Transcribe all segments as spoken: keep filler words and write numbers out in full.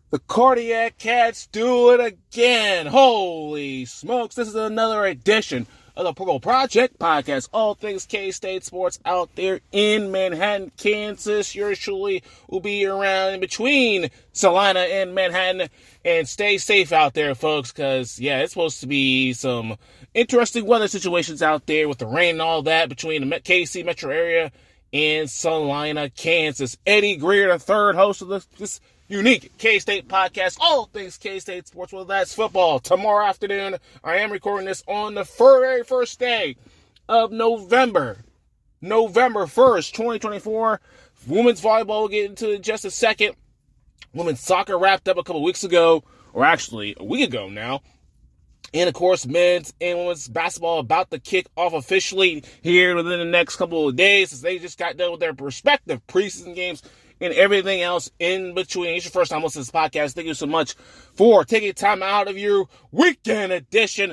The Cardiac Cats do it again. Holy smokes. This is another edition of the Purple Project Podcast. All things K-State sports out there in Manhattan, Kansas. Usually will be around in between Salina and Manhattan. And stay safe out there, folks, because, yeah, it's supposed to be some interesting weather situations out there with the rain and all that between the K C metro area and Salina, Kansas. Eddie Greer, the third host of this, this unique K-State podcast, all things K-State sports, whether that's football. Tomorrow afternoon, I am recording this on the very first day of November. November first, twenty twenty-four. Women's volleyball, we'll get into in just a second. Women's soccer wrapped up a couple weeks ago, or actually a week ago now. And, of course, men's and women's basketball about to kick off officially here within the next couple of days, as they just got done with their respective preseason games and everything else in between. It's your first time listening to this podcast. Thank you so much for taking time out of your weekend edition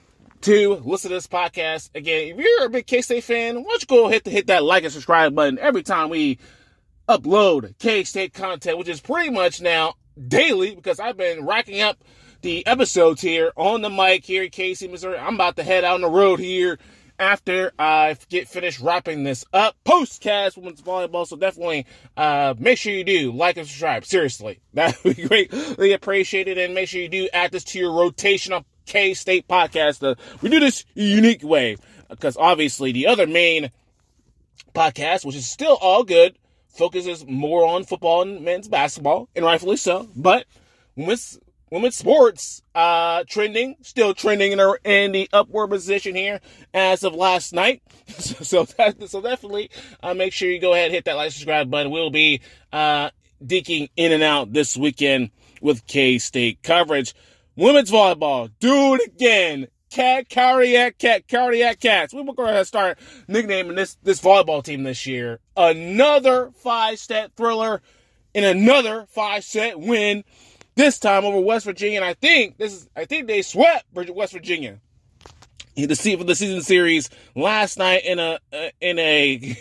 to listen to this podcast. Again, if you're a big K-State fan, why don't you go hit, the, hit that like and subscribe button every time we upload K-State content, which is pretty much now daily, because I've been racking up the episodes here on the mic here in K C, Missouri. I'm about to head out on the road here after I get finished wrapping this up. Postcast women's volleyball, so definitely uh, make sure you do like and subscribe. Seriously, that would be greatly appreciated, and make sure you do add this to your rotation of K-State podcast. Uh, we do this unique way, because obviously the other main podcast, which is still all good, focuses more on football and men's basketball, and rightfully so, but women's Women's sports, uh, trending, still trending in, a, in the upward position here as of last night. So, so, that, so definitely, uh, make sure you go ahead and hit that like, subscribe button. We'll be, uh, deking in and out this weekend with K-State coverage. Women's volleyball, do it again. Cat, cardiac cat, cardiac cats. We will go ahead and start nicknaming this, this volleyball team this year. Another five-set thriller and another five-set win. This time over West Virginia, and I think this is I think they swept West Virginia in the for the season series last night in a uh, in a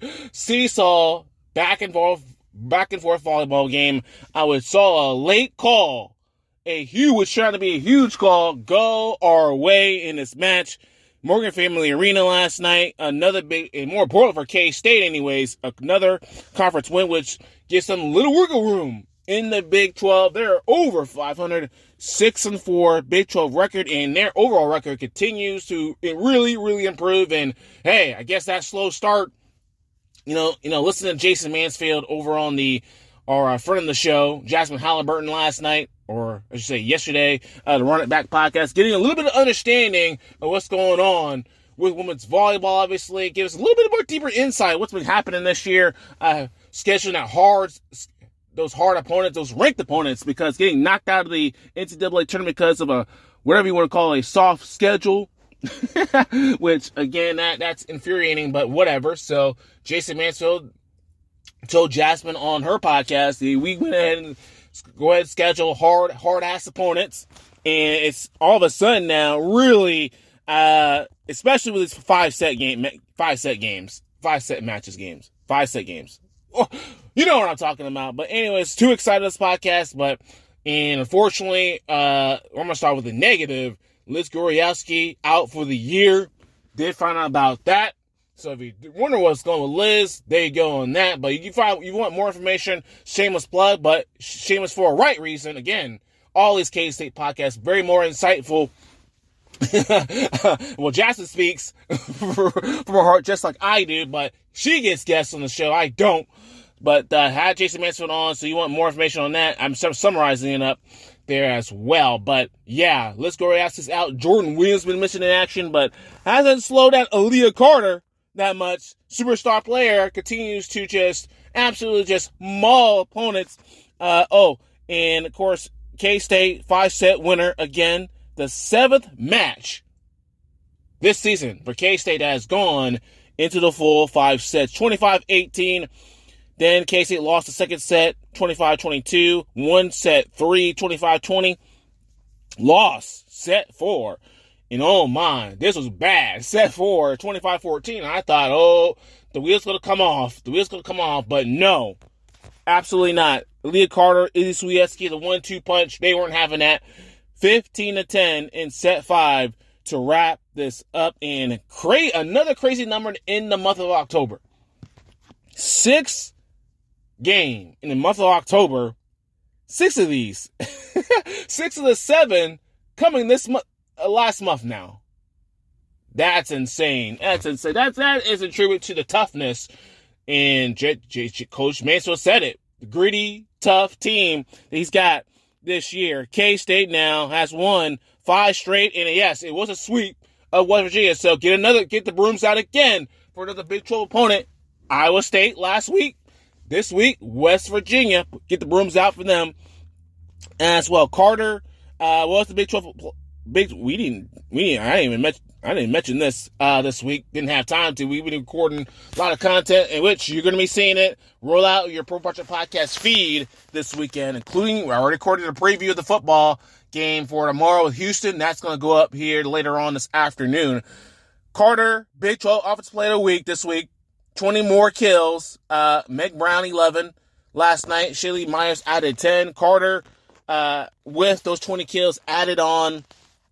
seesaw back and forth back and forth volleyball game. I was saw a late call, a huge was trying to be a huge call go our way in this match. Morgan Family Arena last night, another big, and more important for K-State anyways, another conference win, which gives them little wiggle room in the Big twelve. They're over five hundred, six and four Big twelve record, and their overall record continues to really, really improve. And hey, I guess that slow start, you know, you know, listen to Jason Mansfield over on the, our uh, friend of the show, Jasmine Halliburton last night, or I should say yesterday, uh, the Run It Back podcast, getting a little bit of understanding of what's going on with women's volleyball. Obviously, it gives us a little bit more deeper insight what's been happening this year, uh, scheduling that hard. Those hard opponents, those ranked opponents, because getting knocked out of the N C double A tournament because of a, whatever you want to call a soft schedule, which, again, that that's infuriating, but whatever. So, Jason Mansfield told Jasmine on her podcast, we went ahead and go ahead and schedule hard, hard-ass opponents, and it's all of a sudden now really, uh, especially with these five-set game, five-set games, five-set matches games, five-set games. Oh, you know what I'm talking about. But anyways, too excited this podcast. But and unfortunately, uh, I'm gonna start with the negative. Liz Goriowski out for the year. Did find out about that. So if you wonder what's going with Liz, there you go on that. But you find you want more information, shameless plug, but shameless for a right reason. Again, all these K-State podcasts very more insightful. Well, Jackson speaks from her heart just like I do, but she gets guests on the show. I don't. But uh, had Jason Mansfield on, so you want more information on that. I'm summarizing it up there as well. But yeah, Liz Goriowski's out. Jordan Williams been missing in action, but hasn't slowed down Aaliyah Carter that much. Superstar player continues to just absolutely just maul opponents. Uh, oh, and of course, K-State five-set winner again. The seventh match this season for K-State has gone into the full five sets. twenty-five eighteen. Then K-State lost the second set, twenty-five twenty-two. One set three, twenty-five twenty. Lost set four. And oh my, this was bad. Set four, twenty-five fourteen. I thought, oh, the wheel's going to come off. The wheel's going to come off. But no, absolutely not. Leah Carter, Izzy Swiecki, the one two punch, they weren't having that. fifteen to ten in set five to wrap this up and create another crazy number in the month of October. Six game in the month of October. Six of these. Six of the seven coming this month, uh, last month now. That's insane. That's insane. That's, that is a tribute to the toughness. And J- J- J- Coach Mansfield said it. The gritty, tough team that he's got this year. K-State now has won five straight. And yes, it was a sweep of West Virginia. So get another, get the brooms out again for another Big twelve opponent. Iowa State last week. This week, West Virginia. Get the brooms out for them as well. Carter, uh, what was the Big twelve? Big, we didn't, we didn't, I didn't even mention, I didn't mention this, uh, this week. Didn't have time to. We've been recording a lot of content in which you're going to be seeing it roll out your Pro Project Podcast feed this weekend, including, we already recorded a preview of the football game for tomorrow with Houston. That's going to go up here later on this afternoon. Carter, Big twelve Offensive Player of the Week this week. twenty more kills. Uh, Meg Brown, eleven. Last night, Shaylee Myers added ten. Carter, uh, with those twenty kills, added on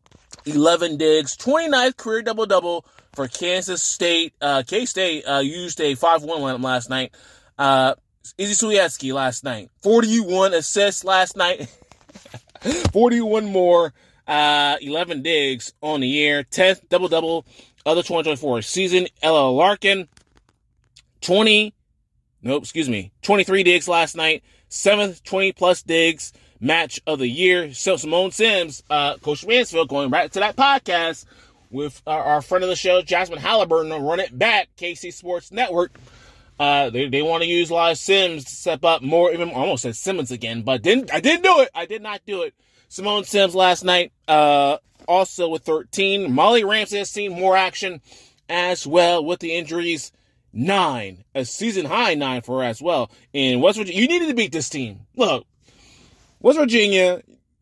eleven digs. twenty-ninth career double-double for Kansas State. Uh, K-State uh, used a five one lineup last night. Uh, Izzy Swiecki last night. forty-one assists last night. forty-one more. Uh, eleven digs on the year. tenth double-double of the twenty twenty-four season. Ella Larkin. twenty, nope, excuse me, twenty-three digs last night, seventh twenty-plus digs match of the year. So Simone Sims, uh, Coach Mansfield, going back to that podcast with our, our friend of the show, Jasmine Halliburton, on Run It Back, K C Sports Network. Uh, they they want to use a lot of Sims to step up more, even I almost said Simmons again, but didn't I didn't do it. I did not do it. Simone Sims last night, uh, also with thirteen. Molly Ramsey has seen more action as well with the injuries. Nine, a season high nine for her as well. In West Virginia, you needed to beat this team. Look, West Virginia,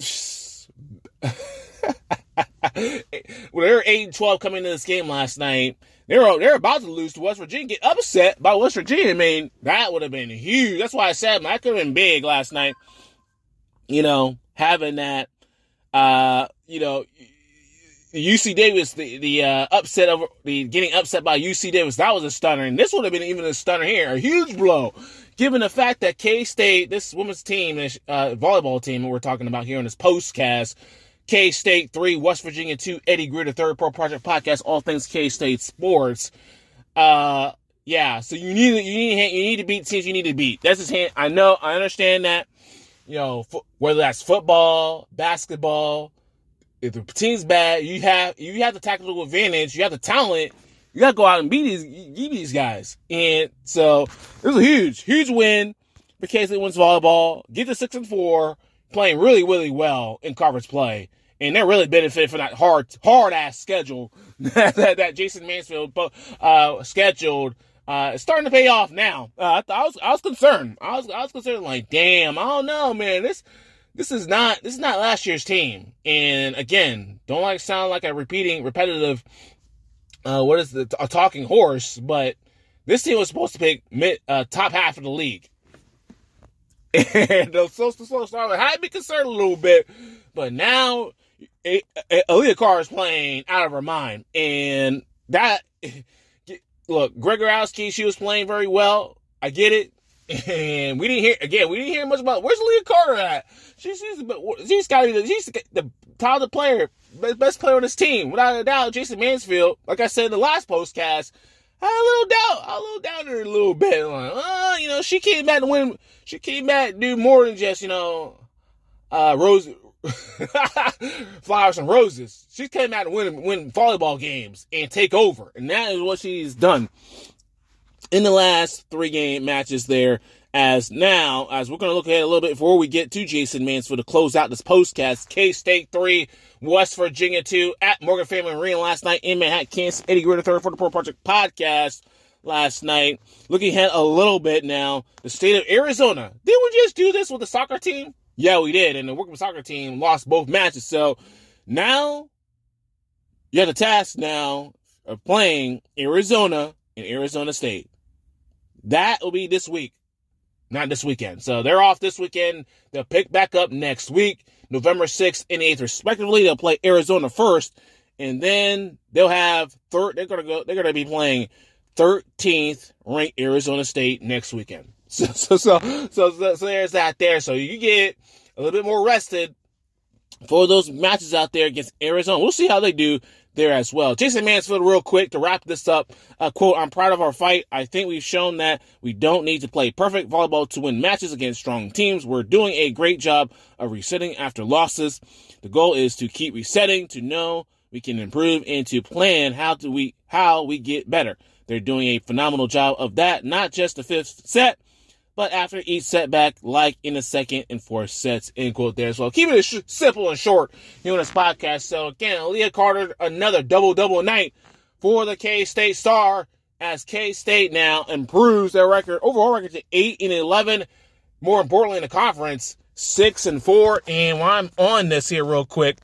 well, they were eight and twelve coming into this game last night. They were they're about to lose to West Virginia, get upset by West Virginia. I mean, that would have been huge. That's why I said that could have been big last night. You know, having that, uh, you know. U C Davis, the, the uh, upset of the getting upset by U C Davis, that was a stunner. And this would have been even a stunner here, a huge blow, given the fact that K-State, this women's team, this uh, volleyball team that we're talking about here on this postcast, K-State three, West Virginia two, Eddie Grier, the Third Pro Project Podcast, all things K-State sports. Uh, yeah, so you need you need you need to beat teams you need to beat. That's his hand. I know, I understand that. You know, fo- whether that's football, basketball. If the team's bad, you have you have the tactical advantage, you have the talent, you gotta go out and beat these beat these guys. And so it was a huge, huge win for K-State wins volleyball. Get to six and four, playing really, really well in conference play. And they're really benefiting from that hard, hard ass schedule that, that, that Jason Mansfield uh, scheduled. Uh, it's starting to pay off now. Uh, I, I was I was concerned. I was I was concerned like, damn, I don't know, man. This This is not this is not last year's team. And again, don't like sound like a repeating, repetitive, uh, what is the a talking horse? But this team was supposed to pick mid uh, top half of the league. And the social slow starter had me concerned a little bit, but now Aaliyah Carr is playing out of her mind, and that look, Gregorowski, she was playing very well. I get it. And we didn't hear again. We didn't hear much about where's Leah Carter at. She, she's she's got to be the, she's the talented player, best player on this team without a doubt. Jason Mansfield, like I said in the last postcast, I had a little doubt, a little doubt her a little bit. Like, oh, you know, she came back to win. She came back to do more than just you know, uh, rose, flowers and roses. She came out to win win volleyball games and take over, and that is what she's done in the last three game matches there. As now, as we're going to look ahead a little bit before we get to Jason Mansfield to close out this postcast, K-State three, West Virginia two at Morgan Family Arena last night in Manhattan, Kansas. Eddie Grier, the Third for the Pro Project Podcast last night. Looking ahead a little bit now, the state of Arizona. Did we just do this with the soccer team? Yeah, we did. And the Workman soccer team lost both matches. So now you have the task now of playing Arizona and Arizona State. That will be this week. not this weekend. So they're off this weekend. They'll pick back up next week, November sixth and eighth, respectively. They'll play Arizona first, and then they'll have third. They're gonna go. They're gonna be playing thirteenth ranked Arizona State next weekend. So so so so, so, so there's that there. So you get a little bit more rested for those matches out there against Arizona. We'll see how they do there as well. Jason Mansfield, real quick, to wrap this up, uh, quote, "I'm proud of our fight. I think we've shown that we don't need to play perfect volleyball to win matches against strong teams. We're doing a great job of resetting after losses. The goal is to keep resetting, to know we can improve, and to plan how to we how we get better. They're doing a phenomenal job of that, not just the fifth set, but after each setback, like in the second and fourth sets," end quote there as well. Keeping it sh- simple and short here on this podcast. So again, Aaliyah Carter, another double-double night for the K-State Star, as K-State now improves their record, overall record, to eight and eleven. More importantly in the conference, six and four. And while I'm on this here real quick,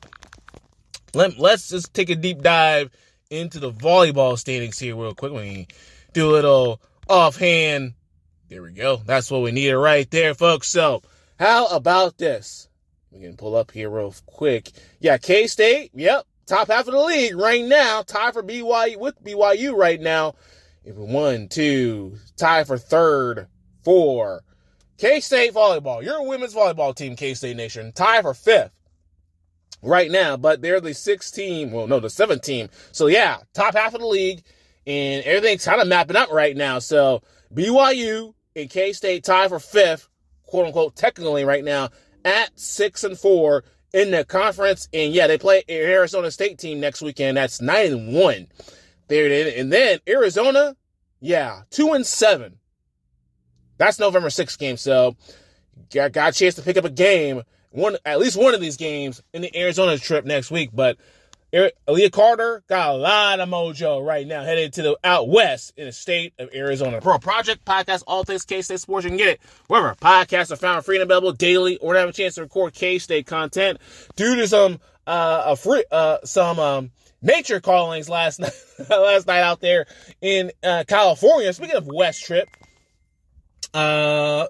let, let's just take a deep dive into the volleyball standings here real quick. Let me do a little offhand. There we go. That's what we needed right there, folks. So, how about this? We can pull up here real quick. Yeah, K-State, yep, top half of the league right now. Tie for B Y U with B Y U right now. One, two, tie for third, four. K-State volleyball. You're a women's volleyball team, K-State Nation. Tie for fifth right now, but they're the sixth team. Well, no, the seventh team. So, yeah, top half of the league, and everything's kind of mapping up right now. So, B Y U and K-State tie for fifth, quote unquote, technically right now, at six and four in the conference. And yeah, they play an Arizona State team next weekend. That's nine and one. There it is. And then Arizona, yeah, two and seven. That's November sixth game. So got, got a chance to pick up a game, one at least one of these games in the Arizona trip next week. But Aaliyah Carter got a lot of mojo right now, headed to the out west in the state of Arizona. Pro Project Podcast, all things K-State sports. You can get it wherever podcasts are found, free and available daily, or have a chance to record K-State content due to some uh, a free uh, some um, nature callings last night last night out there in uh, California. Speaking of West Trip, uh,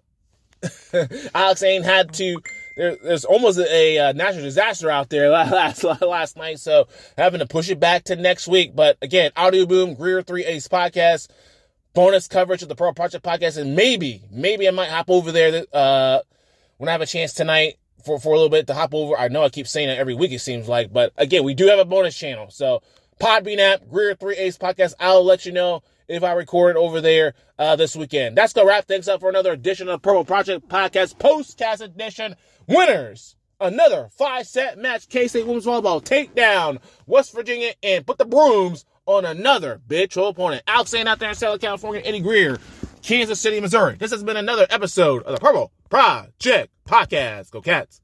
Alex Ain had to. There, there's almost a, a, a natural disaster out there last last night, so having to push it back to next week. But again, Audio Boom, Greer three Ace Podcast, bonus coverage of the Pro Project Podcast, and maybe, maybe I might hop over there uh, when I have a chance tonight for, for a little bit to hop over. I know I keep saying that every week, it seems like, but again, we do have a bonus channel. So Podbean app, Greer three Ace Podcast, I'll let you know if I record over there uh, this weekend. That's going to wrap things up for another edition of the Purple Project Podcast, Postcast Edition. Winners, another five-set match. K-State Women's Volleyball take down West Virginia and put the brooms on another big troll opponent. Alex Zane out there in Southern California, Eddie Greer, Kansas City, Missouri. This has been another episode of the Purple Project Podcast. Go Cats.